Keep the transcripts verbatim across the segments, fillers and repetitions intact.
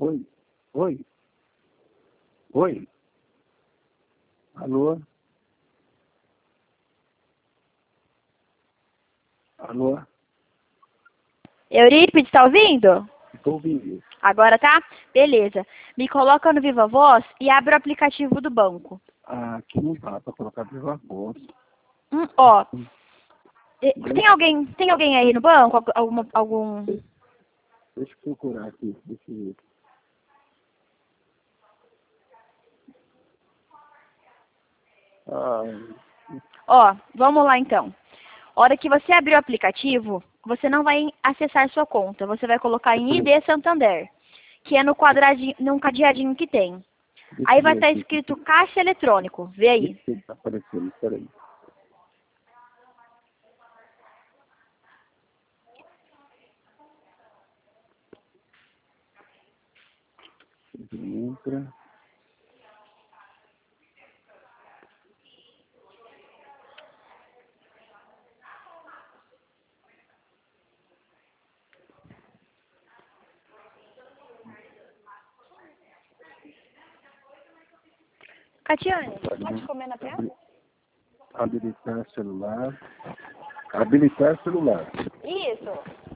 Oi, oi, oi, alô, alô, Eurípides, tá ouvindo? estou ouvindo. Agora tá? Beleza. Me coloca no Viva Voz e abre o aplicativo do banco. Ah, aqui não dá para colocar viva voz. Hum, ó, e- tem alguém, tem alguém aí no banco? Algu- Alguma, algum... Deixa eu procurar aqui, deixa eu ver. Ah, Ó, vamos lá então. Hora que você abrir o aplicativo, você não vai acessar sua conta. Você vai colocar em I D Santander, que é no quadradinho, num cadeadinho que tem. deixa Aí eu vai ver estar aqui. escrito caixa eletrônico. Vê aí. Ixi, tá aparecendo, peraí. Entra. Catiane, pode comer na tela? Habilitar celular. Habilitar celular. Isso.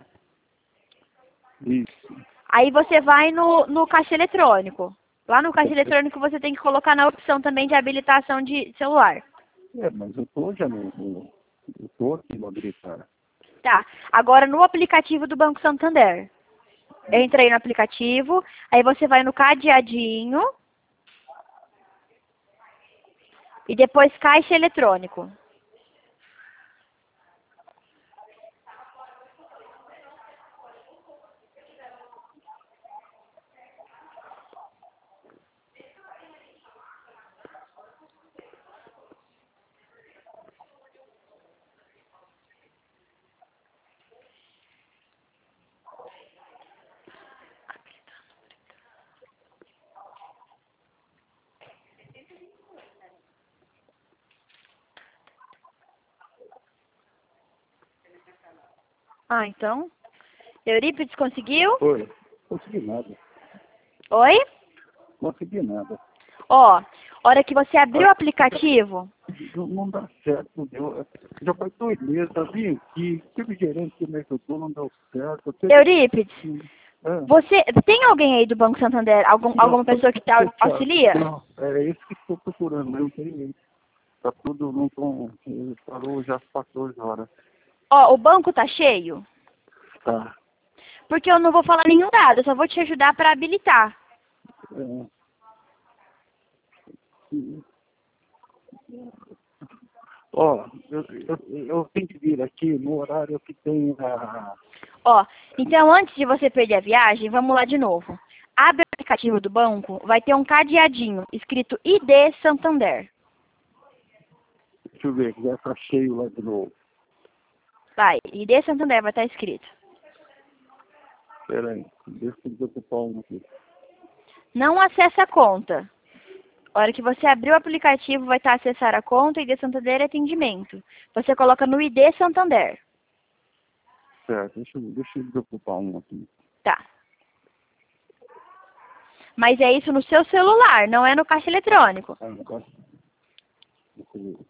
Isso. Aí você vai no, no caixa eletrônico. Lá no caixa eletrônico você tem que colocar na opção também de habilitação de celular. É, mas eu tô já no, no eu tô aqui no habilitar. Tá. Agora no aplicativo do Banco Santander. Entra aí no aplicativo, aí você vai no cadeadinho e depois caixa eletrônico. Ah, então. Eurípides conseguiu? Oi. Consegui nada. Oi? Consegui nada. Ó, hora que você abrir o aplicativo, Não, não dá certo. Eu, já faz dois meses, eu vim aqui, tive gerente que me ajudou, não deu certo. Eu tive- Eurípides, É. você tem alguém aí do Banco Santander, algum, alguma pessoa que te au- auxilia? Não, é isso que estou procurando, mas não tem ninguém. Tá tudo, não com. Ele falou já passou as horas. Ó, o banco tá cheio? Tá. Porque eu não vou falar nenhum dado, eu só vou te ajudar para habilitar. É. Ó, eu, eu, eu tenho que vir aqui no horário que tem a. Ó, então antes de você perder a viagem, vamos lá de novo. Abre o aplicativo do banco, vai ter um cadeadinho escrito I D Santander. Deixa eu ver, que já tá cheio lá de novo. Vai, I D Santander vai estar escrito. Espera aí, deixa eu desocupar um aqui. Não acessa a conta. A hora que você abrir o aplicativo, vai estar acessar a conta, I D Santander é atendimento. Você coloca no I D Santander. Certo, deixa eu, deixa eu desocupar um aqui. Tá. Mas é isso no seu celular, não é no caixa eletrônico. Ah, agora. Deixa eu ver.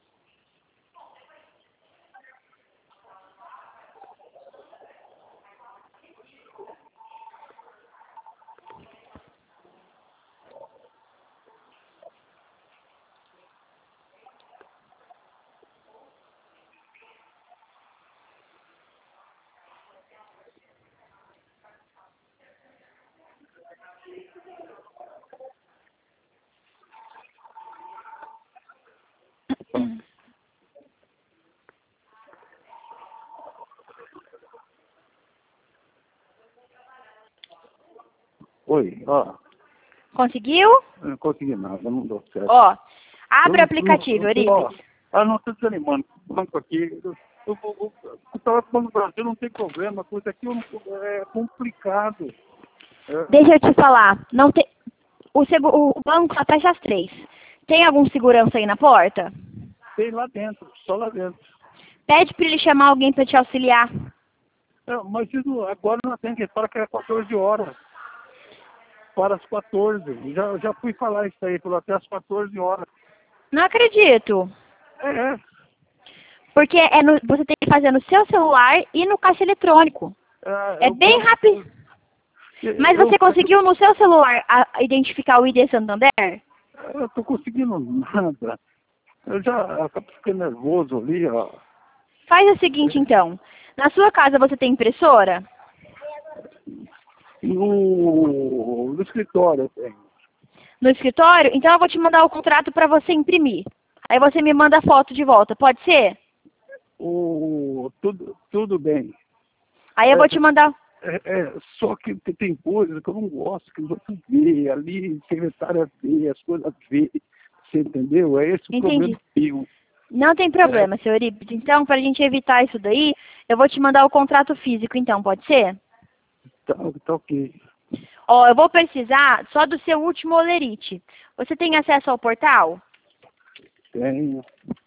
Oi, ó. Conseguiu? Eu não consegui nada, não deu certo. Ó, abre o Eu- aplicativo, eu- eu- ó, Eurípides. Ah, não estou desanimando. O banco aqui, eu, eu, eu, eu tava falando no Brasil, não tem problema, coisa aqui eu não- é complicado. É, Deixa eu te falar, não tem... o, segu... o banco só fecha às três. Tem algum segurança aí na porta? tem lá dentro, só lá dentro. Pede para ele chamar alguém para te auxiliar. É, mas isso agora não tem, que fala que é quatorze horas. para as quatorze. Já, já fui falar isso aí, falou até as quatorze horas. Não acredito. É, Porque é no, você tem que fazer no seu celular e no caixa eletrônico. é, É eu bem posso- rápido. Mas eu- você conseguiu no seu celular a- identificar o I D Santander? Eu tô conseguindo nada. Eu já acabo ficando nervoso ali, ó. Faz o seguinte, então. Na sua casa você tem impressora? No, no escritório eu tenho. No escritório? Então eu vou te mandar o contrato para você imprimir. Aí você me manda a foto de volta, pode ser? O, tudo, tudo bem. Aí eu vou te mandar... É, é, só que tem- tem coisas que eu não gosto, que os outros vê, ali, secretária vê, as coisas vê. Você entendeu? É esse o Entendi. problema meu. Não tem problema, seu Eurípides. Então, para a gente evitar isso daí, eu vou te mandar o contrato físico, então, pode ser? Tá, tá ok. Ó, eu vou precisar só do seu último olerite. Você tem acesso ao portal? Tenho.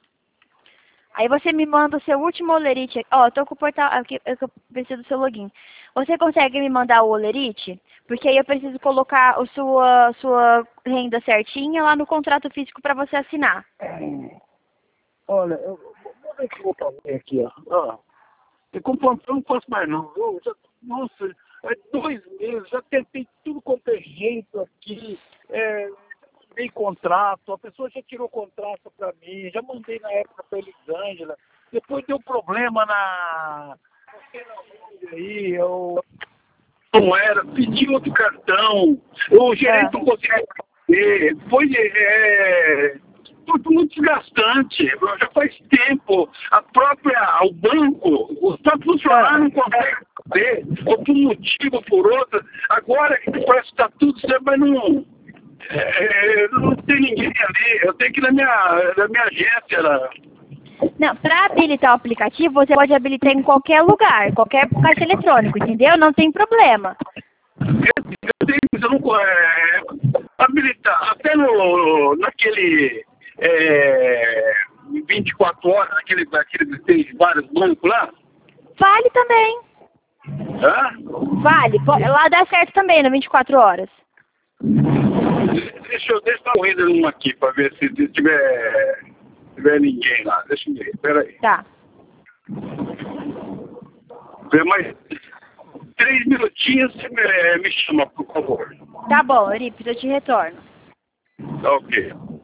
Aí você me manda o seu último olerite. Ó, eu tô com o portal aqui, eu preciso do seu login. Você consegue me mandar o olerite? Porque aí eu preciso colocar a sua, sua renda certinha lá no contrato físico para você assinar. É, olha, eu, vou ver o que eu vou fazer aqui, ó. ó eu, compro- eu não posso mais não. Eu já, nossa, é dois meses, já tentei tudo quanto é jeito aqui. É, dei contrato, a pessoa já tirou contrato para mim, já mandei na época para Elisângela, depois deu problema na... não sei na onde aí, eu... não era, pedi outro cartão, o gerente não conseguia fazer, foi é, tudo muito desgastante, já faz tempo, a própria, o banco, os próprios funcionários não conseguem fazer, ou por um motivo ou por outro, agora que parece que está tudo certo, mas não... É, não tem ninguém ali, eu tenho que ir na minha, na minha agência. Lá. Não, para habilitar o aplicativo, você pode habilitar em qualquer lugar, qualquer caixa eletrônico, entendeu? Não tem problema. Eu, eu tenho, eu não, é, habilitar, até no, naquele é, vinte e quatro horas, naquele, naquele tem vários bancos lá. Vale também. Hã? Vale, po- lá dá certo também, no vinte e quatro horas. Deixa eu deixa eu dar uma corrida numa aqui para ver se tiver, tiver ninguém lá. Deixa eu ver, espera aí. Tá. Vê mais três minutinhos, você me, me chama, por favor. Tá bom, Eurípides, eu te retorno. Tá ok.